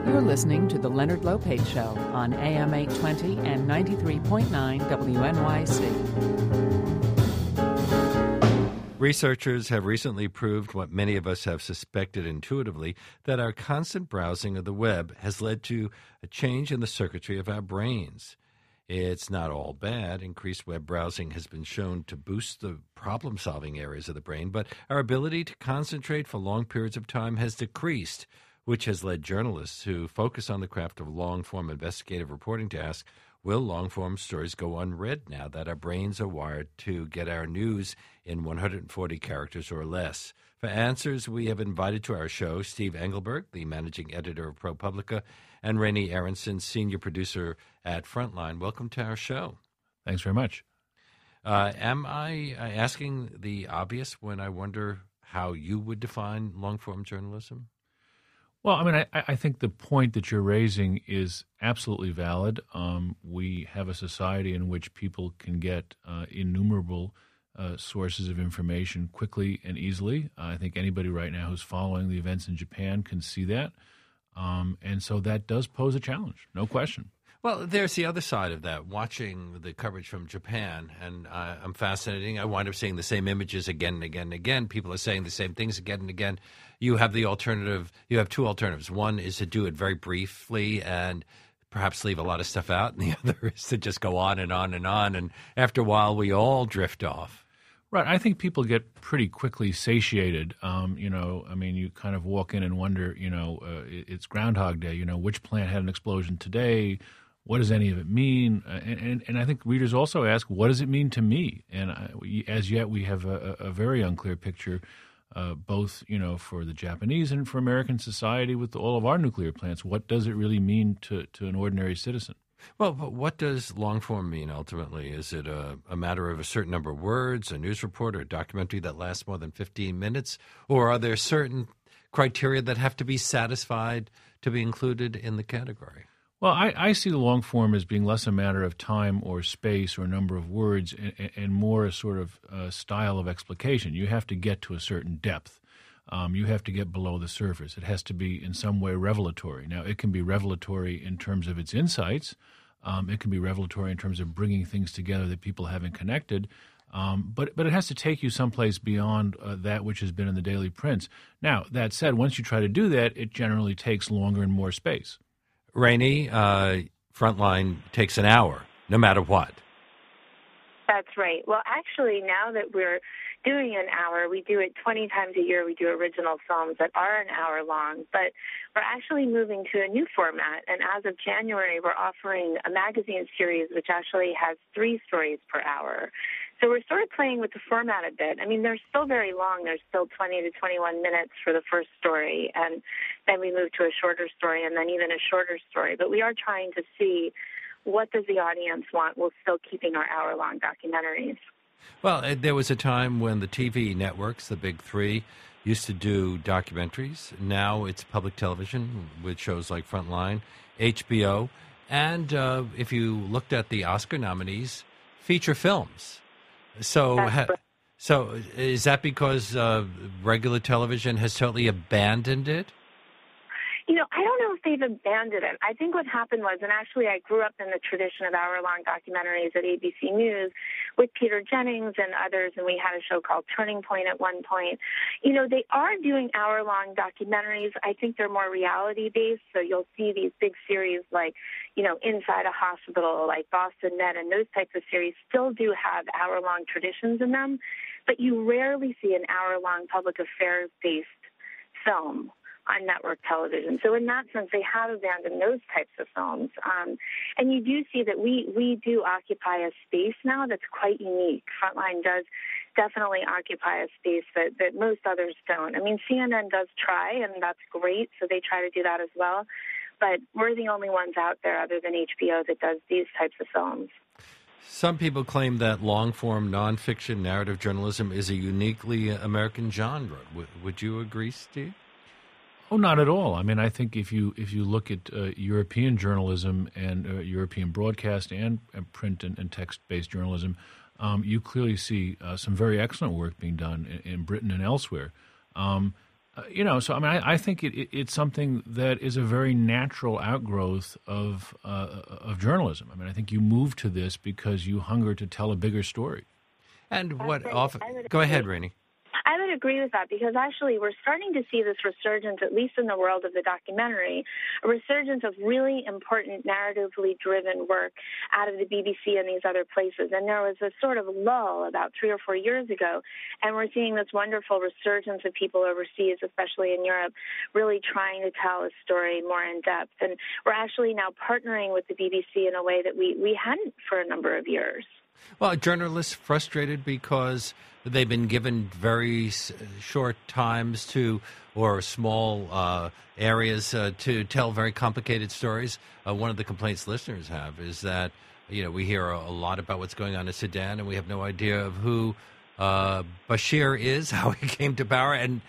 You're listening to The Leonard Lopate Show on AM 820 and 93.9 WNYC. Researchers have recently proved what many of us have suspected intuitively, that our constant browsing of the web has led to a change in the circuitry of our brains. It's not all bad. Increased web browsing has been shown to boost the problem-solving areas of the brain, but our ability to concentrate for long periods of time has decreased, which has led journalists who focus on the craft of long-form investigative reporting to ask, will long-form stories go unread now that our brains are wired to get our news in 140 characters or less? For answers, we have invited to our show Steve Engelberg, the managing editor of ProPublica, and Rainey Aronson, senior producer at Frontline. Welcome to our show. Thanks very much. Am I asking the obvious when I wonder how you would define long-form journalism? Well, I mean, I think the point that you're raising is absolutely valid. We have a society in which people can get innumerable sources of information quickly and easily. I think anybody right now who's following the events in Japan can see that. And so that does pose a challenge, no question. Well, there's the other side of that. Watching the coverage from Japan, and I'm fascinating. I wind up seeing the same images again and again and again. People are saying the same things again and again. You have the alternative. You have two alternatives. One is to do it very briefly and perhaps leave a lot of stuff out, and the other is to just go on and on and on. And after a while, we all drift off. Right. I think people get pretty quickly satiated. I mean, you kind of walk in and wonder, it's Groundhog Day. Which plant had an explosion today? What does any of it mean? And I think readers also ask, what does it mean to me? And as yet, we have a very unclear picture, both for the Japanese and for American society with all of our nuclear plants. What does it really mean to an ordinary citizen? Well, but what does long form mean ultimately? Is it a matter of a certain number of words, a news report, or a documentary that lasts more than 15 minutes? Or are there certain criteria that have to be satisfied to be included in the category? Well, I see the long form as being less a matter of time or space or number of words and more a sort of style of explication. You have to get to a certain depth. You have to get below the surface. It has to be in some way revelatory. Now, it can be revelatory in terms of its insights. It can be revelatory in terms of bringing things together that people haven't connected. But it has to take you someplace beyond that which has been in the daily prints. Now, that said, once you try to do that, it generally takes longer and more space. Rainey, Frontline takes an hour, no matter what. That's right. Well, actually, now that we're doing an hour, we do it 20 times a year. We do original films that are an hour long, but we're actually moving to a new format. And as of January, we're offering a magazine series which actually has 3 stories per hour. So we're sort of playing with the format a bit. I mean, they're still very long. There's still 20 to 21 minutes for the first story, and then we move to a shorter story and then even a shorter story. But we are trying to see what does the audience want while still keeping our hour-long documentaries. Well, there was a time when the TV networks, the big 3, used to do documentaries. Now it's public television with shows like Frontline, HBO, and if you looked at the Oscar nominees, feature films. So is that because regular television has totally abandoned it? I don't know if they've abandoned it. I think what happened was, and actually I grew up in the tradition of hour-long documentaries at ABC News with Peter Jennings and others, and we had a show called Turning Point at one point. They are doing hour-long documentaries. I think they're more reality-based, so you'll see these big series like, Inside a Hospital, like Boston Med, and those types of series still do have hour-long traditions in them, but you rarely see an hour-long public affairs-based film on network television. So in that sense, they have abandoned those types of films. And you do see that we do occupy a space now that's quite unique. Frontline does definitely occupy a space that most others don't. I mean, CNN does try, and that's great, so they try to do that as well. But we're the only ones out there other than HBO that does these types of films. Some people claim that long-form nonfiction narrative journalism is a uniquely American genre. Would you agree, Steve? Oh, not at all. I mean, I think if you look at European journalism and European broadcast and print and text-based journalism, you clearly see some very excellent work being done in Britain and elsewhere. So I think it's something that is a very natural outgrowth of journalism. I mean, I think you move to this because you hunger to tell a bigger story. And what often? Go ahead, Rainey. I would agree with that because actually we're starting to see this resurgence, at least in the world of the documentary, a resurgence of really important narratively driven work out of the BBC and these other places. And there was a sort of lull about 3 or 4 years ago, and we're seeing this wonderful resurgence of people overseas, especially in Europe, really trying to tell a story more in depth. And we're actually now partnering with the BBC in a way that we hadn't for a number of years. Well, journalists frustrated because they've been given very short times or small areas to tell very complicated stories. One of the complaints listeners have is that, we hear a lot about what's going on in Sudan, and we have no idea of who Bashir is, how he came to power, and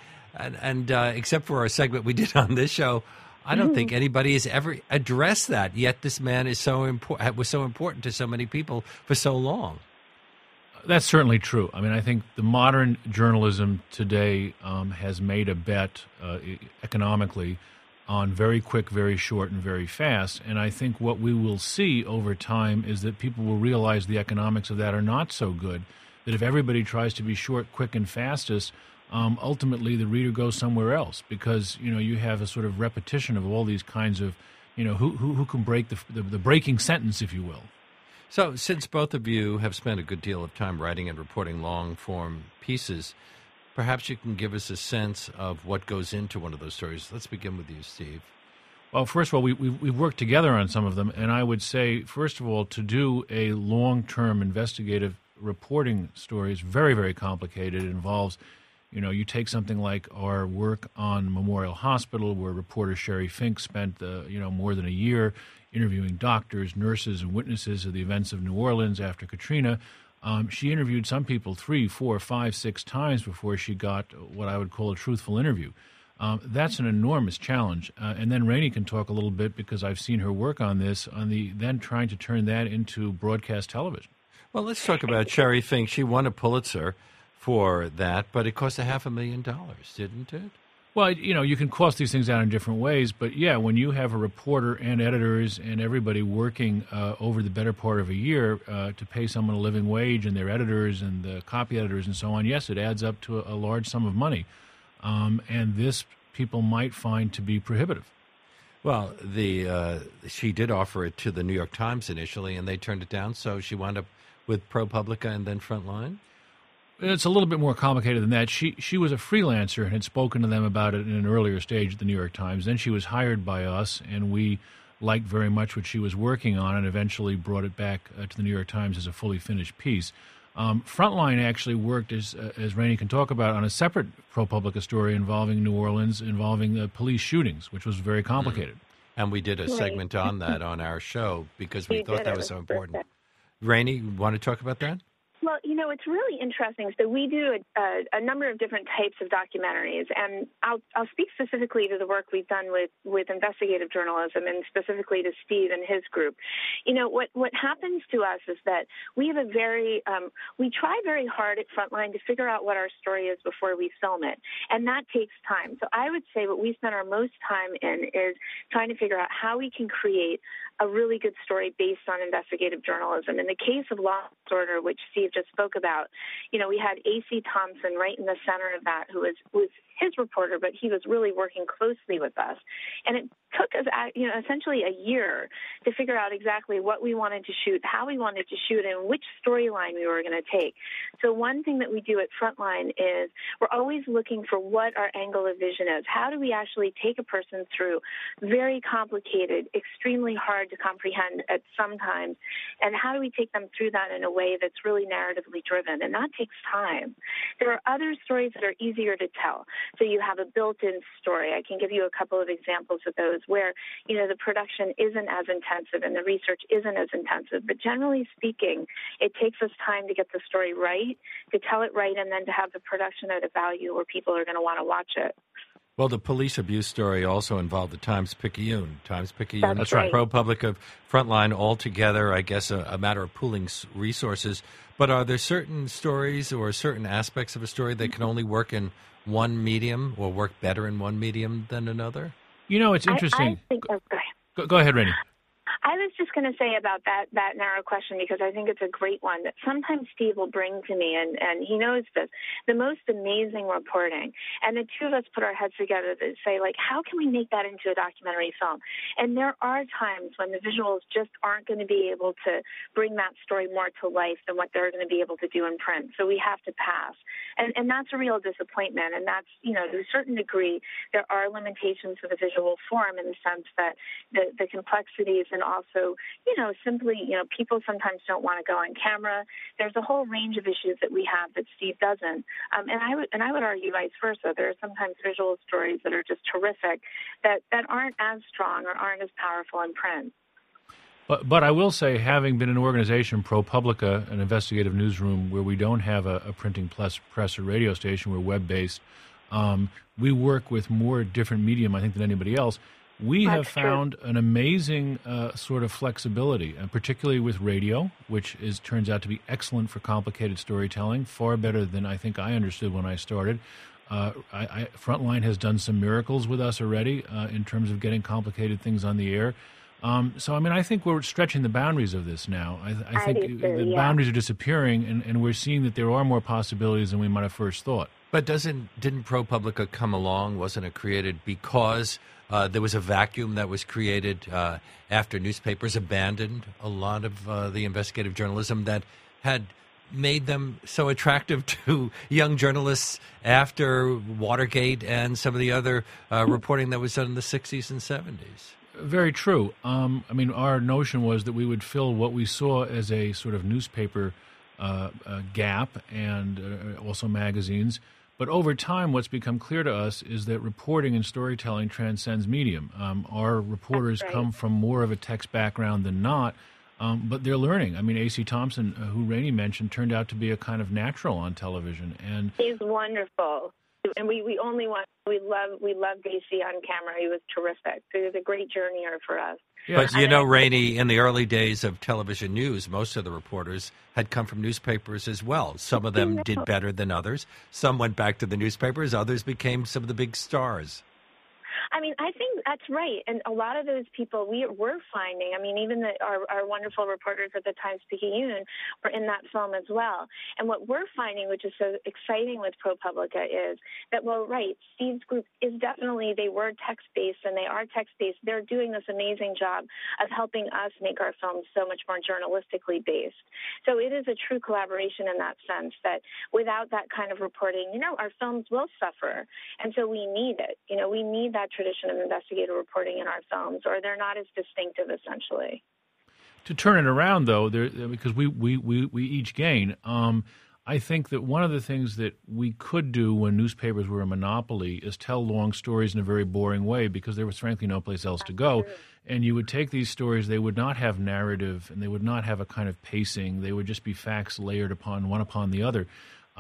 except for our segment we did on this show, I don't think anybody has ever addressed that. Yet this man was so important to so many people for so long. That's certainly true. I mean, I think the modern journalism today has made a bet economically on very quick, very short, and very fast. And I think what we will see over time is that people will realize the economics of that are not so good, that if everybody tries to be short, quick, and fastest, ultimately the reader goes somewhere else because, you have a sort of repetition of all these kinds of, who can break the breaking sentence, if you will. So since both of you have spent a good deal of time writing and reporting long-form pieces, perhaps you can give us a sense of what goes into one of those stories. Let's begin with you, Steve. Well, first of all, we've worked together on some of them, and I would say, first of all, to do a long-term investigative reporting story is very, very complicated. It involves you take something like our work on Memorial Hospital, where reporter Sherry Fink spent, more than a year interviewing doctors, nurses, and witnesses of the events of New Orleans after Katrina. She interviewed some people 3, 4, 5, 6 times before she got what I would call a truthful interview. That's an enormous challenge. And then Rainey can talk a little bit, because I've seen her work on this, then trying to turn that into broadcast television. Well, let's talk about Sherry Fink. She won a Pulitzer for that, but it cost $500,000, didn't it? Well, you can cost these things out in different ways, but yeah, when you have a reporter and editors and everybody working over the better part of a year to pay someone a living wage, and their editors and the copy editors and so on, yes, it adds up to a large sum of money, and this people might find to be prohibitive. Well, she did offer it to the New York Times initially, and they turned it down, so she wound up with ProPublica and then Frontline? It's a little bit more complicated than that. She was a freelancer and had spoken to them about it in an earlier stage at the New York Times. Then she was hired by us, and we liked very much what she was working on and eventually brought it back to the New York Times as a fully finished piece. Frontline actually worked, as Rainey can talk about, on a separate ProPublica story involving New Orleans, involving police shootings, which was very complicated. And we did a segment on that on our show because we thought that was so important. Rainey, you want to talk about that? Well, it's really interesting. So we do a number of different types of documentaries, and I'll speak specifically to the work we've done with investigative journalism, and specifically to Steve and his group. What happens to us is that we have we try very hard at Frontline to figure out what our story is before we film it, and that takes time. So I would say what we spend our most time in is trying to figure out how we can create a really good story based on investigative journalism. In the case of Law & Order, which Steve just spoke about, we had A.C. Thompson right in the center of that, who was his reporter, but he was really working closely with us. And it took us, essentially a year to figure out exactly what we wanted to shoot, how we wanted to shoot, and which storyline we were going to take. So one thing that we do at Frontline is we're always looking for what our angle of vision is. How do we actually take a person through very complicated, extremely hard to comprehend at some times, and how do we take them through that in a way that's really narratively driven? And that takes time. There are other stories that are easier to tell. So you have a built-in story. I can give you a couple of examples of those where, the production isn't as intensive and the research isn't as intensive. But generally speaking, it takes us time to get the story right, to tell it right, and then to have the production at a value where people are going to want to watch it. Well, the police abuse story also involved the Times-Picayune. Times-Picayune, That's right. ProPublica, Frontline, all together, I guess a matter of pooling resources. But are there certain stories or certain aspects of a story that can only work in one medium or work better in one medium than another? You know, it's interesting. Go ahead, Rainey. I was just going to say about that narrow question, because I think it's a great one that sometimes Steve will bring to me, and he knows this, the most amazing reporting. And the two of us put our heads together to say, like, how can we make that into a documentary film? And there are times when the visuals just aren't going to be able to bring that story more to life than what they're going to be able to do in print. So we have to pass. And that's a real disappointment. And that's, you know, to a certain degree, there are limitations of the visual form in the sense that the complexities and also, you know, simply, you know, people sometimes don't want to go on camera. There's a whole range of issues that we have that Steve doesn't. And I would argue vice versa. There are sometimes visual stories that are just terrific that aren't as strong or aren't as powerful in print. But I will say, having been an organization, ProPublica, an investigative newsroom where we don't have a printing press or radio station, we're web-based, we work with more different medium, I think, than anybody else. We have found an amazing sort of flexibility, particularly with radio, which turns out to be excellent for complicated storytelling, far better than I think I understood when I started. Frontline has done some miracles with us already in terms of getting complicated things on the air. So, I mean, I think we're stretching the boundaries of this now. I think the boundaries are disappearing, and we're seeing that there are more possibilities than we might have first thought. But didn't ProPublica come along? Wasn't it created because there was a vacuum that was created after newspapers abandoned a lot of the investigative journalism that had made them so attractive to young journalists after Watergate and some of the other reporting that was done in the 60s and 70s? Very true. I mean, our notion was that we would fill what we saw as a sort of newspaper gap and also magazines. But over time, what's become clear to us is that reporting and storytelling transcends medium. Our reporters come from more of a text background than not, but they're learning. I mean, A.C. Thompson, who Rainey mentioned, turned out to be a kind of natural on television. And he's wonderful. And we loved AC on camera. He was terrific. It was a great journeyer for us. Yeah. But you know, Rainey, in the early days of television news, most of the reporters had come from newspapers as well. Some of them did better than others. Some went back to the newspapers. Others became some of the big stars. I mean, I think that's right. And a lot of those people we're finding, I mean, even our wonderful reporters at the Times-Picayune were in that film as well. And what we're finding, which is so exciting with ProPublica, is that, well, right, Steve's group is definitely, they were text-based and they are text-based. They're doing this amazing job of helping us make our films so much more journalistically based. So it is a true collaboration in that sense that without that kind of reporting, you know, our films will suffer. And so we need it. You know, we need that tradition of investigative reporting in our films, or they're not as distinctive, essentially. To turn it around, though, because we each gain, I think that one of the things that we could do when newspapers were a monopoly is tell long stories in a very boring way, because there was frankly no place else to go. And you would take these stories, they would not have narrative, and they would not have a kind of pacing. They would just be facts layered upon one upon the other.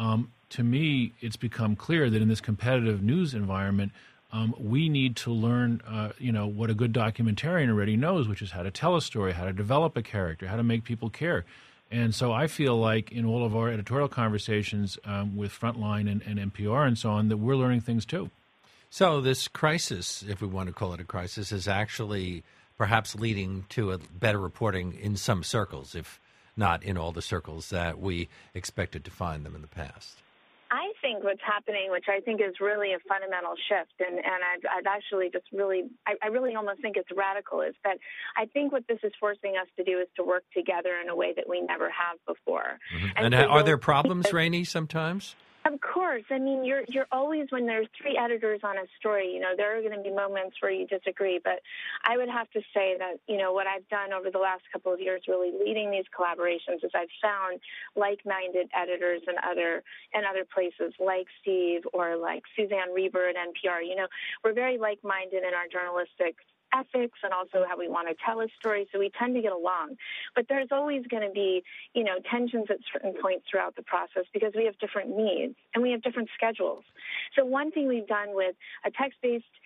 To me, it's become clear that in this competitive news environment, we need to learn, what a good documentarian already knows, which is how to tell a story, how to develop a character, how to make people care. And so I feel like in all of our editorial conversations with Frontline and NPR and so on, that we're learning things too. So this crisis, if we want to call it a crisis, is actually perhaps leading to a better reporting in some circles, if not in all the circles that we expected to find them in the past. I think what's happening, which I think is really a fundamental shift, and I've actually just really, I really almost think it's radical, is that I think what this is forcing us to do is to work together in a way that we never have before. Mm-hmm. And so are there problems, Rainey, sometimes? Of course. I mean, you're always, when there's three editors on a story, you know, there are going to be moments where you disagree. But I would have to say that, you know, what I've done over the last couple of years really leading these collaborations is I've found like-minded editors in other places like Steve or like Suzanne Reber at NPR. You know, we're very like-minded in our journalistic ethics and also how we want to tell a story, so we tend to get along. But there's always going to be, you know, tensions at certain points throughout the process because we have different needs and we have different schedules. So one thing we've done with a text-based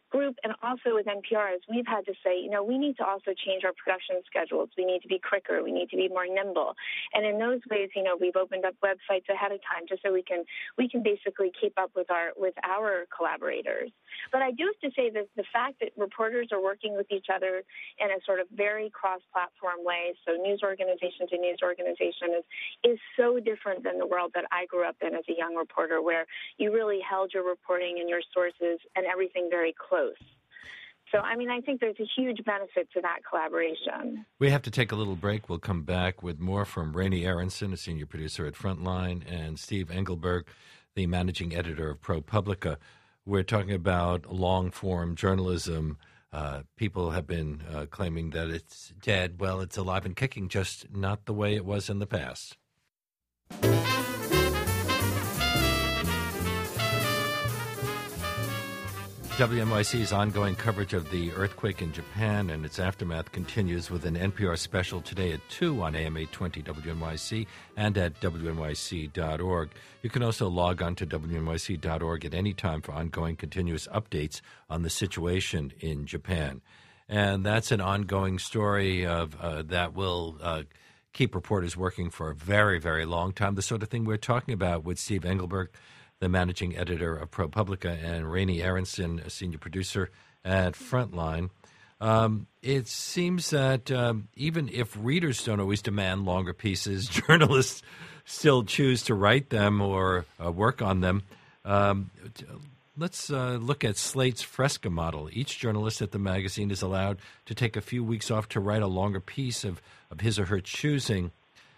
group and also with NPR is we've had to say, we need to also change our production schedules. We need to be quicker. We need to be more nimble. And in those ways, we've opened up websites ahead of time just so we can basically keep up with our collaborators. But I do have to say that the fact that reporters are working with each other in a sort of very cross-platform way, so news organization to news organization is so different than the world that I grew up in as a young reporter, where you really held your reporting and your sources and everything very close. So, I think there's a huge benefit to that collaboration. We have to take a little break. We'll come back with more from Rainey Aronson, a senior producer at Frontline, and Steve Engelberg, the managing editor of ProPublica. We're talking about long-form journalism. People have been claiming that it's dead. Well, it's alive and kicking, just not the way it was in the past. WNYC's ongoing coverage of the earthquake in Japan and its aftermath continues with an NPR special today at 2 on AM 820 WNYC and at WNYC.org. You can also log on to WNYC.org at any time for ongoing continuous updates on the situation in Japan. And that's an ongoing story of that will keep reporters working for a very, very long time, the sort of thing we're talking about with Steve Engelberg, the managing editor of ProPublica, and Rainey Aronson, a senior producer at Frontline. It seems that even if readers don't always demand longer pieces, journalists still choose to write them or work on them. Let's look at Slate's Fresca model. Each journalist at the magazine is allowed to take a few weeks off to write a longer piece of his or her choosing.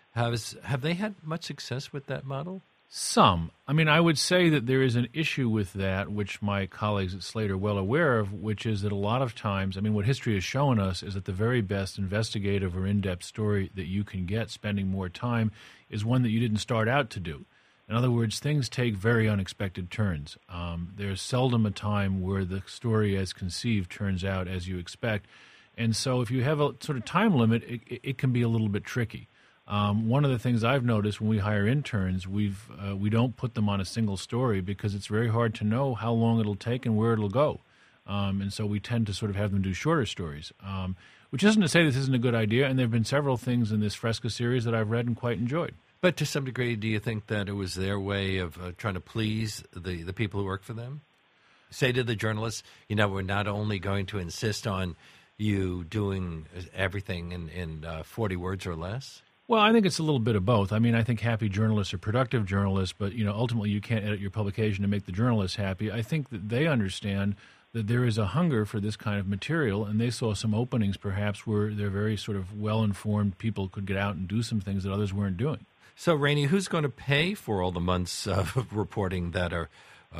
Have they had much success with that model? Some. I would say that there is an issue with that, which my colleagues at Slate are well aware of, which is that a lot of times, what history has shown us is that the very best investigative or in-depth story that you can get spending more time is one that you didn't start out to do. In other words, things take very unexpected turns. There's seldom a time where the story as conceived turns out as you expect. And so if you have a sort of time limit, it can be a little bit tricky. One of the things I've noticed when we hire interns, we don't put them on a single story because it's very hard to know how long it'll take and where it'll go. And so we tend to sort of have them do shorter stories, which isn't to say this isn't a good idea. And there have been several things in this Fresca series that I've read and quite enjoyed. But to some degree, do you think that it was their way of trying to please the people who work for them? Say to the journalists, we're not only going to insist on you doing everything in 40 words or less? Well, I think it's a little bit of both. I think happy journalists are productive journalists, but ultimately you can't edit your publication to make the journalists happy. I think that they understand that there is a hunger for this kind of material, and they saw some openings perhaps where they're very sort of well-informed people could get out and do some things that others weren't doing. So, Rainey, who's going to pay for all the months of reporting that are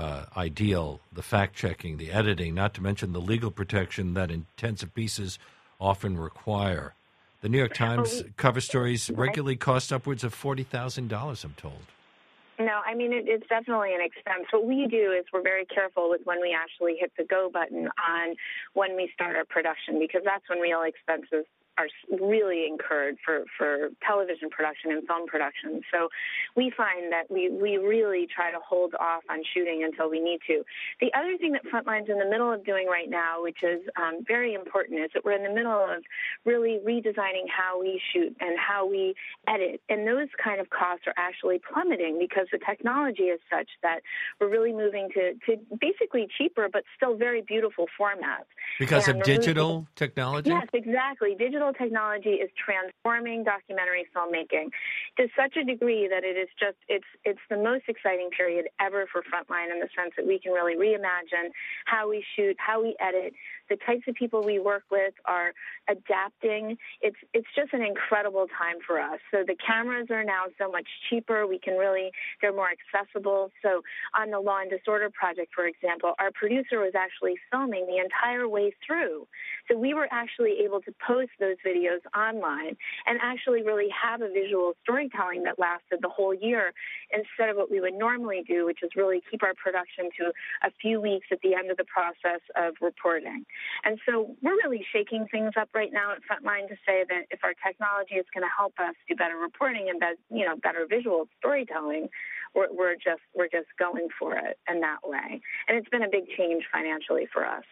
ideal, the fact-checking, the editing, not to mention the legal protection that intensive pieces often require? The New York Times cover stories regularly cost upwards of $40,000, I'm told. No, it's definitely an expense. What we do is we're very careful with when we actually hit the go button on when we start our production, because that's when real expenses are really incurred for television production and film production. So we find that we really try to hold off on shooting until we need to. The other thing that Frontline's in the middle of doing right now, which is very important, is that we're in the middle of really redesigning how we shoot and how we edit. And those kind of costs are actually plummeting because the technology is such that we're really moving to basically cheaper but still very beautiful formats. Because of digital technology? Yes, exactly. Digital technology is transforming documentary filmmaking to such a degree that it's the most exciting period ever for Frontline, in the sense that we can really reimagine how we shoot, how we edit. The types of people we work with are adapting. It's just an incredible time for us. So the cameras are now so much cheaper. They're more accessible. So on the Law and Disorder project, for example, our producer was actually filming the entire way through. So we were actually able to post those videos online and actually really have a visual storytelling that lasted the whole year, instead of what we would normally do, which is really keep our production to a few weeks at the end of the process of reporting. And so we're really shaking things up right now at Frontline to say that if our technology is going to help us do better reporting and better visual storytelling, we're just going for it in that way. And it's been a big change financially for us.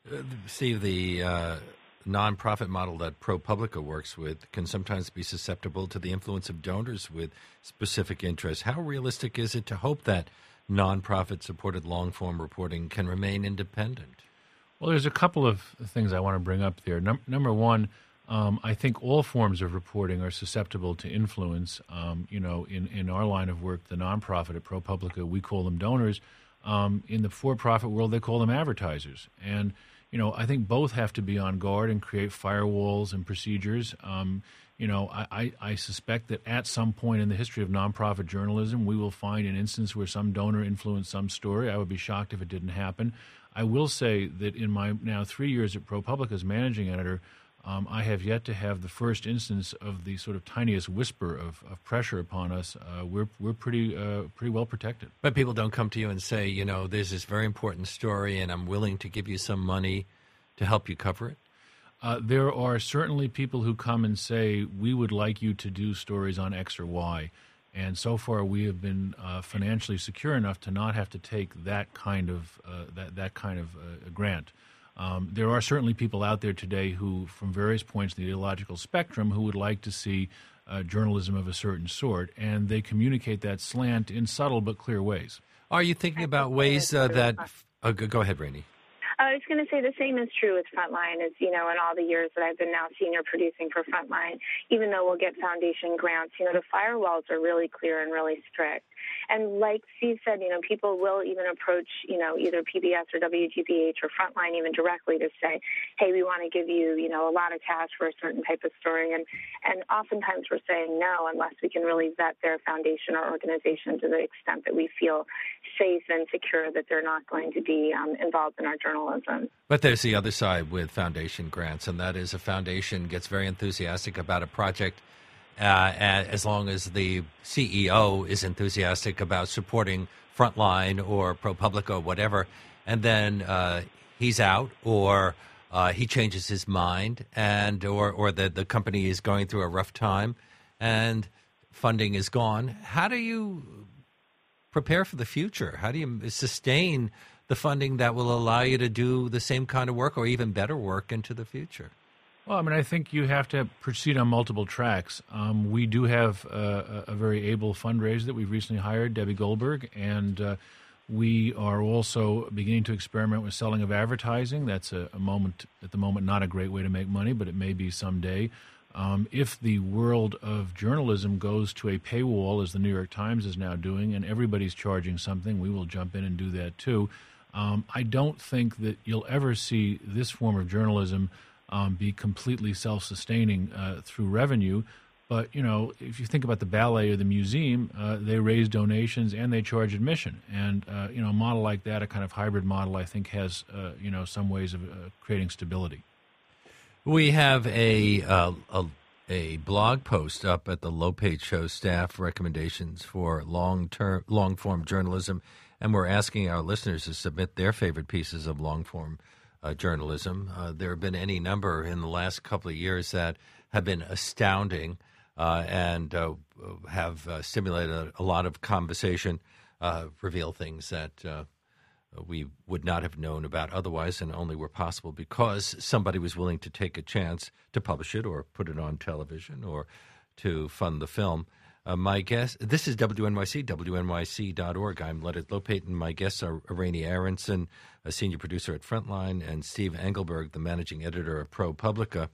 Steve, the nonprofit model that ProPublica works with can sometimes be susceptible to the influence of donors with specific interests. How realistic is it to hope that nonprofit-supported long-form reporting can remain independent? Well, there's a couple of things I want to bring up there. Number one, I think all forms of reporting are susceptible to influence. In our line of work, the nonprofit at ProPublica, we call them donors. In the for-profit world, they call them advertisers. And, I think both have to be on guard and create firewalls and procedures. I suspect that at some point in the history of nonprofit journalism, we will find an instance where some donor influenced some story. I would be shocked if it didn't happen. I will say that in my now 3 years at ProPublica as managing editor, I have yet to have the first instance of the sort of tiniest whisper of pressure upon us. We're pretty well protected. But people don't come to you and say, there's this very important story and I'm willing to give you some money to help you cover it? There are certainly people who come and say, we would like you to do stories on X or Y. And so far, we have been financially secure enough to not have to take that kind of grant. There are certainly people out there today who, from various points in the ideological spectrum, who would like to see journalism of a certain sort, and they communicate that slant in subtle but clear ways. Are you thinking about ways that? Go ahead, Rainey. I was going to say the same is true with Frontline as, in all the years that I've been now senior producing for Frontline. Even though we'll get foundation grants, the firewalls are really clear and really strict. And like Steve said, people will even approach, either PBS or WGBH or Frontline even directly to say, hey, we want to give you, a lot of cash for a certain type of story. And oftentimes we're saying no unless we can really vet their foundation or organization to the extent that we feel safe and secure that they're not going to be involved in our journalism. But there's the other side with foundation grants, and that is a foundation gets very enthusiastic about a project as long as the CEO is enthusiastic about supporting Frontline or ProPublica or whatever, and then he's out or he changes his mind and or the company is going through a rough time and funding is gone. How do you prepare for the future? How do you sustain the funding that will allow you to do the same kind of work or even better work into the future? Well, I think you have to proceed on multiple tracks. We do have a very able fundraiser that we've recently hired, Debbie Goldberg, and we are also beginning to experiment with selling of advertising. That's at the moment not a great way to make money, but it may be someday. If the world of journalism goes to a paywall, as the New York Times is now doing, and everybody's charging something, we will jump in and do that too. I don't think that you'll ever see this form of journalism be completely self-sustaining through revenue. But, if you think about the ballet or the museum, they raise donations and they charge admission. And, a model like that, a kind of hybrid model, I think has, some ways of creating stability. We have a blog post up at the Low Page Show staff recommendations for long-form journalism, and we're asking our listeners to submit their favorite pieces of long-form journalism. There have been any number in the last couple of years that have been astounding and have stimulated a lot of conversation, reveal things that we would not have known about otherwise and only were possible because somebody was willing to take a chance to publish it or put it on television or to fund the film. My guest, this is WNYC, WNYC.org. I'm Leonard Lopate, and my guests are Rainey Aronson, a senior producer at Frontline, and Steve Engelberg, the managing editor of ProPublica.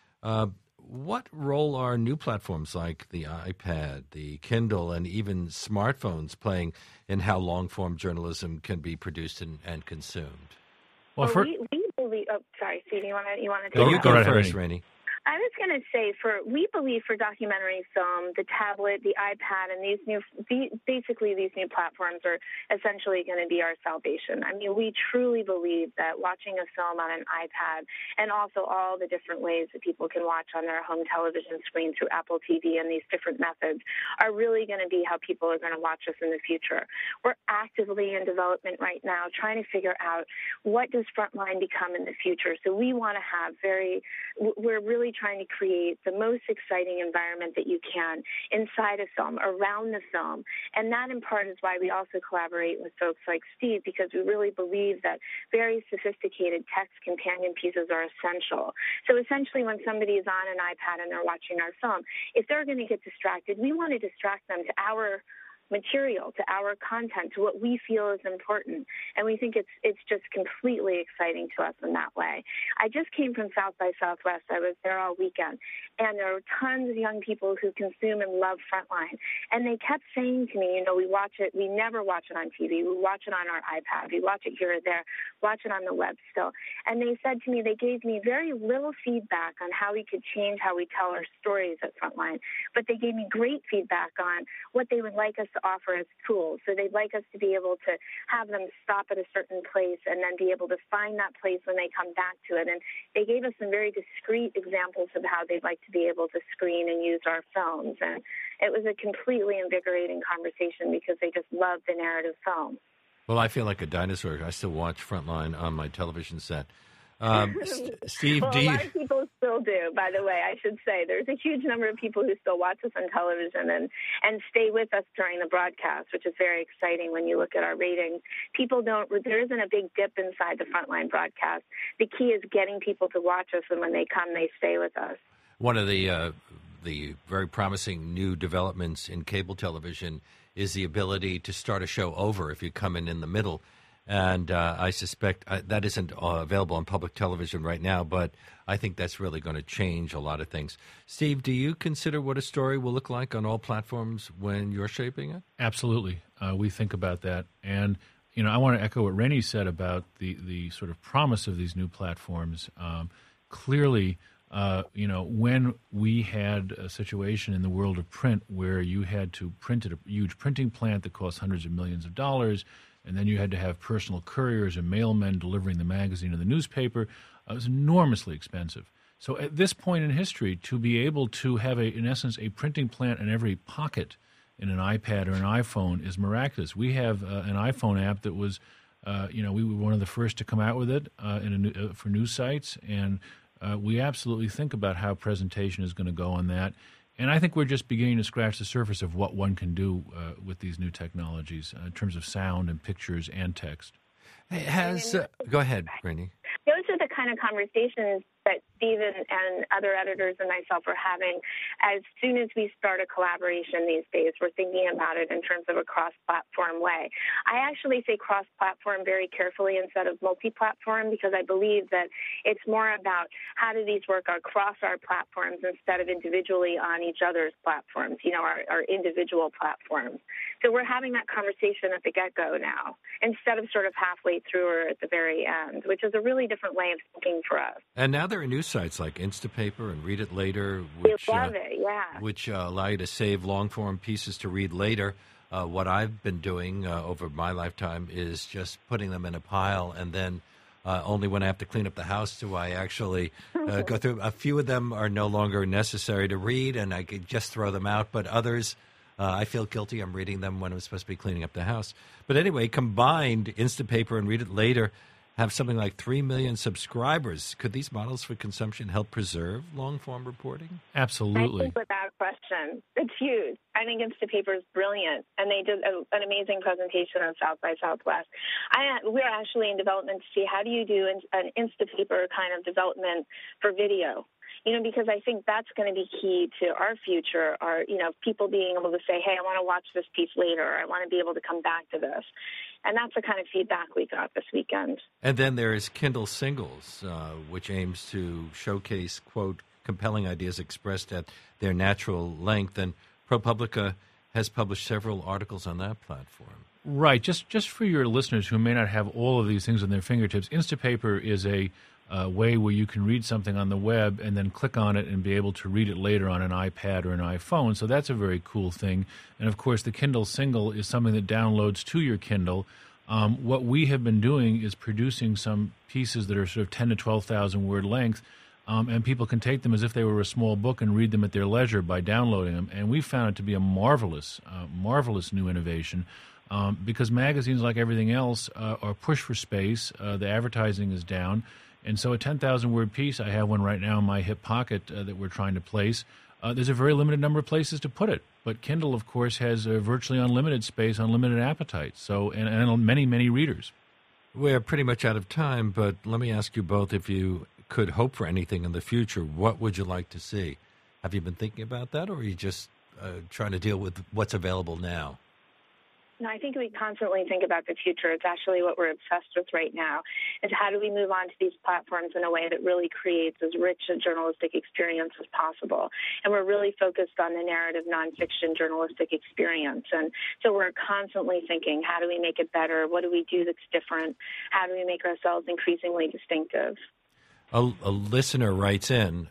What role are new platforms like the iPad, the Kindle, and even smartphones playing in how long-form journalism can be produced and consumed? Well, we believe. Oh, sorry, Steve. You want to? You go first, Rainey. I was going to say, we believe for documentary film, the tablet, the iPad, and these new platforms are essentially going to be our salvation. I mean, we truly believe that watching a film on an iPad and also all the different ways that people can watch on their home television screen through Apple TV and these different methods are really going to be how people are going to watch us in the future. We're actively in development right now trying to figure out what does Frontline become in the future. So we want to have we're really trying to create the most exciting environment that you can inside a film, around the film. And that, in part, is why we also collaborate with folks like Steve, because we really believe that very sophisticated text companion pieces are essential. So essentially, when somebody is on an iPad and they're watching our film, if they're going to get distracted, we want to distract them to our material, to our content, to what we feel is important. And we think it's just completely exciting to us in that way. I just came from South by Southwest. I was there all weekend. And there are tons of young people who consume and love Frontline. And they kept saying to me, we watch it, we never watch it on TV. We watch it on our iPad. We watch it here or there, watch it on the web still. And they said to me, they gave me very little feedback on how we could change how we tell our stories at Frontline. But they gave me great feedback on what they would like us to offer as tools. So they'd like us to be able to have them stop at a certain place and then be able to find that place when they come back to it. And they gave us some very discrete examples of how they'd like to be able to screen and use our films. And it was a completely invigorating conversation because they just love the narrative film. Well, I feel like a dinosaur. I still watch Frontline on my television set. Steve, well, a lot of people still do, by the way, I should say. There's a huge number of people who still watch us on television and stay with us during the broadcast, which is very exciting when you look at our ratings. There isn't a big dip inside the Frontline broadcast. The key is getting people to watch us, and when they come, they stay with us. One of the very promising new developments in cable television is the ability to start a show over if you come in the middle. And I suspect that isn't available on public television right now, but I think that's really going to change a lot of things. Steve, do you consider what a story will look like on all platforms when you're shaping it? Absolutely. We think about that. And, I want to echo what Rennie said about the sort of promise of these new platforms. Clearly, when we had a situation in the world of print where you had to print at a huge printing plant that cost hundreds of millions of dollars, and then you had to have personal couriers and mailmen delivering the magazine or the newspaper. It was enormously expensive. So at this point in history, to be able to have, in essence, a printing plant in every pocket in an iPad or an iPhone is miraculous. We have an iPhone app that was, we were one of the first to come out with it for news sites, and we absolutely think about how presentation is going to go on that. And I think we're just beginning to scratch the surface of what one can do with these new technologies in terms of sound and pictures and text. Go ahead, Rennie. Those are the kind of conversations that Stephen and other editors and myself are having. As soon as we start a collaboration these days, we're thinking about it in terms of a cross-platform way. I actually say cross-platform very carefully instead of multi-platform because I believe that it's more about how do these work across our platforms instead of individually on each other's platforms, our individual platforms. So we're having that conversation at the get-go now instead of sort of halfway through or at the very end, which is a really different way of thinking for us. And now there are news sites like Instapaper and Read It Later, which allow you to save long-form pieces to read later. What I've been doing over my lifetime is just putting them in a pile, and then only when I have to clean up the house do I actually go through. A few of them are no longer necessary to read, and I could just throw them out, but others I feel guilty. I'm reading them when I'm supposed to be cleaning up the house. But anyway, combined, Instapaper and Read It Later have something like 3 million subscribers. Could these models for consumption help preserve long-form reporting? Absolutely. I think without question. It's huge. I think Instapaper is brilliant, and they did an amazing presentation on South by Southwest. We're actually in development to see how do you do an Instapaper kind of development for video. Because I think that's going to be key to our future, people being able to say, hey, I want to watch this piece later, or I want to be able to come back to this. And that's the kind of feedback we got this weekend. And then there is Kindle Singles, which aims to showcase, quote, compelling ideas expressed at their natural length. And ProPublica has published several articles on that platform. Right. Just for your listeners who may not have all of these things on their fingertips, Instapaper is a way where you can read something on the web and then click on it and be able to read it later on an iPad or an iPhone. So that's a very cool thing. And, of course, the Kindle Single is something that downloads to your Kindle. What we have been doing is producing some pieces that are sort of 10 to 12,000 word length, and people can take them as if they were a small book and read them at their leisure by downloading them. And we found it to be a marvelous new innovation. Because magazines, like everything else, are pushed for space. The advertising is down. And so a 10,000-word piece, I have one right now in my hip pocket that we're trying to place. There's a very limited number of places to put it. But Kindle, of course, has a virtually unlimited space, unlimited appetite, so and many, many readers. We're pretty much out of time, but let me ask you both, if you could hope for anything in the future, what would you like to see? Have you been thinking about that, or are you just trying to deal with what's available now? No, I think we constantly think about the future. It's actually what we're obsessed with right now, is how do we move on to these platforms in a way that really creates as rich a journalistic experience as possible. And we're really focused on the narrative nonfiction journalistic experience. And so we're constantly thinking, how do we make it better? What do we do that's different? How do we make ourselves increasingly distinctive? A listener writes in,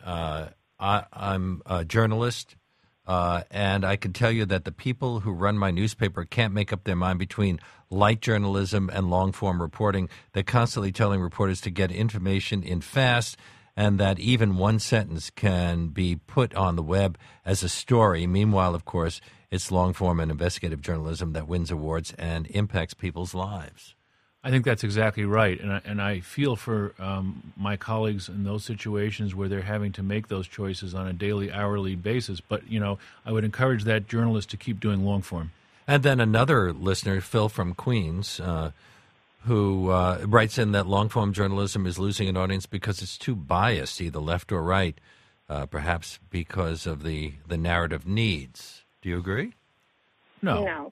I'm a journalist, and I can tell you that the people who run my newspaper can't make up their mind between light journalism and long-form reporting. They're constantly telling reporters to get information in fast, and that even one sentence can be put on the web as a story. Meanwhile, of course, it's long-form and investigative journalism that wins awards and impacts people's lives. I think that's exactly right, and I feel for my colleagues in those situations where they're having to make those choices on a daily, hourly basis. But, I would encourage that journalist to keep doing long form. And then another listener, Phil from Queens, who writes in that long form journalism is losing an audience because it's too biased, either left or right, perhaps because of the narrative needs. Do you agree? No.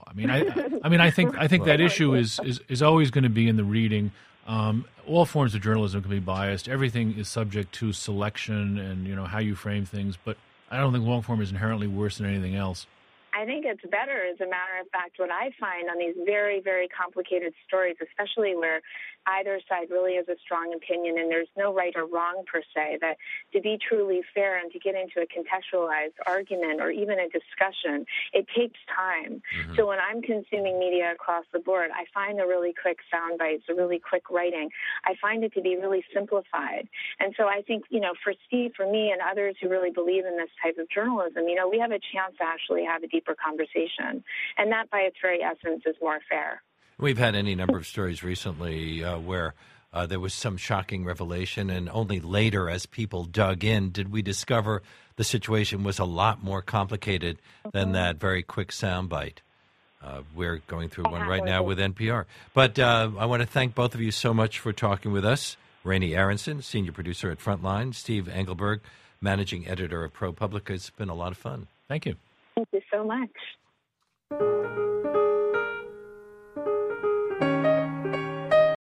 I think that issue is always going to be in the reading. All forms of journalism can be biased. Everything is subject to selection and how you frame things. But I don't think long form is inherently worse than anything else. I think it's better. As a matter of fact, what I find on these very, very complicated stories, especially where either side really has a strong opinion and there's no right or wrong per se, that to be truly fair and to get into a contextualized argument or even a discussion, it takes time. Mm-hmm. So when I'm consuming media across the board, I find the really quick sound bites, the really quick writing, I find it to be really simplified. And so I think, for Steve, for me, and others who really believe in this type of journalism, we have a chance to actually have a deeper conversation. And that, by its very essence, is more fair. We've had any number of stories recently where there was some shocking revelation, and only later, as people dug in, did we discover the situation was a lot more complicated than that very quick soundbite. We're going through one right now with NPR. But I want to thank both of you so much for talking with us. Rainey Aronson, senior producer at Frontline, Steve Engelberg, managing editor of ProPublica. It's been a lot of fun. Thank you. Thank you so much.